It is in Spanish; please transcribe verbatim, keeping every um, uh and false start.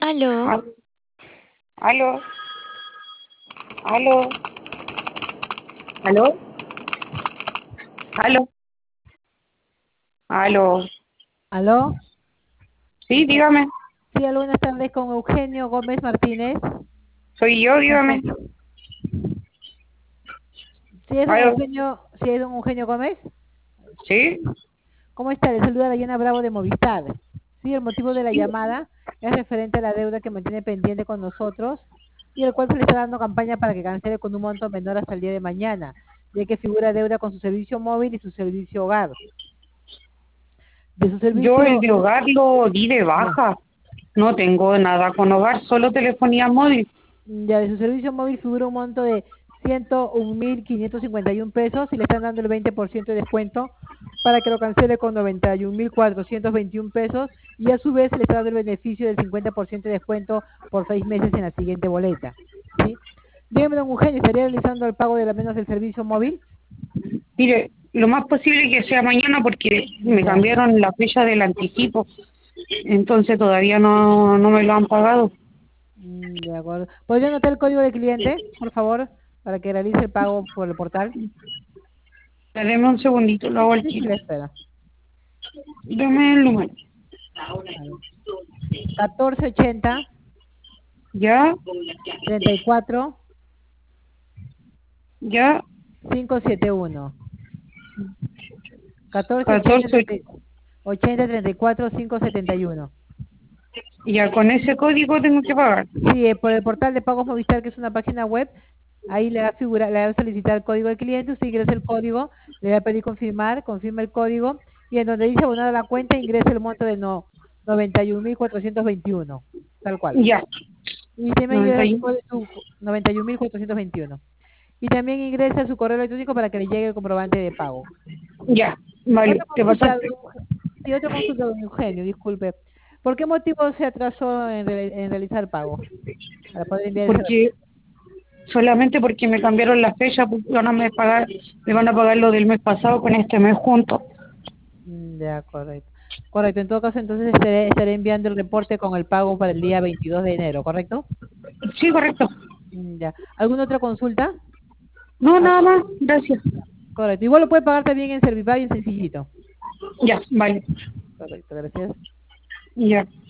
Aló, Al- Aló, aló, aló, aló, aló. ¿Aló? Sí, dígame, Sí, aló, buenas tardes con Eugenio Gómez Martínez. soy yo, dígame. ¿Sí es don Aló, Eugenio, sí es don Eugenio Gómez? sí, ¿Cómo está? Le saluda Dayana Bravo de Movistar. Sí, el motivo de la llamada es referente a la deuda que mantiene pendiente con nosotros y el cual se le está dando campaña para que cancele con un monto menor hasta el día de mañana, ya que figura deuda con su servicio móvil y su servicio hogar. De su yo el servicio, de hogar lo di de ya, baja. No tengo nada con hogar, solo telefonía móvil. ya de su servicio móvil figura un monto de ciento un mil quinientos cincuenta y un pesos y le están dando el veinte por ciento de descuento para que lo cancele con noventa y un mil cuatrocientos veintiún pesos y a su vez se le está dando el beneficio del cincuenta por ciento de descuento por seis meses en la siguiente boleta. ¿Sí? Dígame, don Eugenio, ¿estaría realizando el pago de la menos del servicio móvil? Mire, lo más posible que sea mañana porque me Ya, cambiaron la fecha del anticipo, entonces todavía no, no me lo han pagado. mm, de acuerdo. ¿Podría anotar el código de cliente, por favor, para que realice el pago por el portal? Deme un segundito, lo hago al Sí, sí, tiro. le espera. Deme el número. A ver. catorce ochenta, ¿Ya? treinta y cuatro, ¿Ya? quinientos setenta y uno. catorce ochenta, catorce. ochenta, treinta y cuatro, quinientos setenta y uno. Ya con ese código tengo que pagar. Sí, eh, por el portal de pagos Movistar, que es una página web, ahí le va a figurar, le va a solicitar el código del cliente, usted ingresa el código, le va a pedir confirmar, confirma el código, y en donde dice abonar a la cuenta, ingresa el monto de no, noventa y un mil cuatrocientos veintiuno, tal cual. Ya. Y también ingresa su, noventa y uno. código- su noventa y un mil cuatrocientos veintiuno. Y también ingresa su correo electrónico para que le llegue el comprobante de pago. Ya. Otra Vale. ¿Te consulta, pasaste? don Euge- sí, otra consulta, don Eugenio, disculpe. ¿Por qué motivo se atrasó en, re- en realizar el pago? Para poder enviar ese Porque solamente porque me cambiaron la fecha, pues van a me pagar, me van a pagar lo del mes pasado con este mes juntos. Mm, ya, correcto. Correcto, en todo caso, entonces estaré, estaré enviando el reporte con el pago para el día veintidós de enero, ¿correcto? Sí, correcto. Mm, ya. ¿Alguna otra consulta? No, Ah, nada más. Gracias. correcto. Igual lo puede pagar también en Servipay en sencillito. Ya, vale. Correcto, gracias. Ya.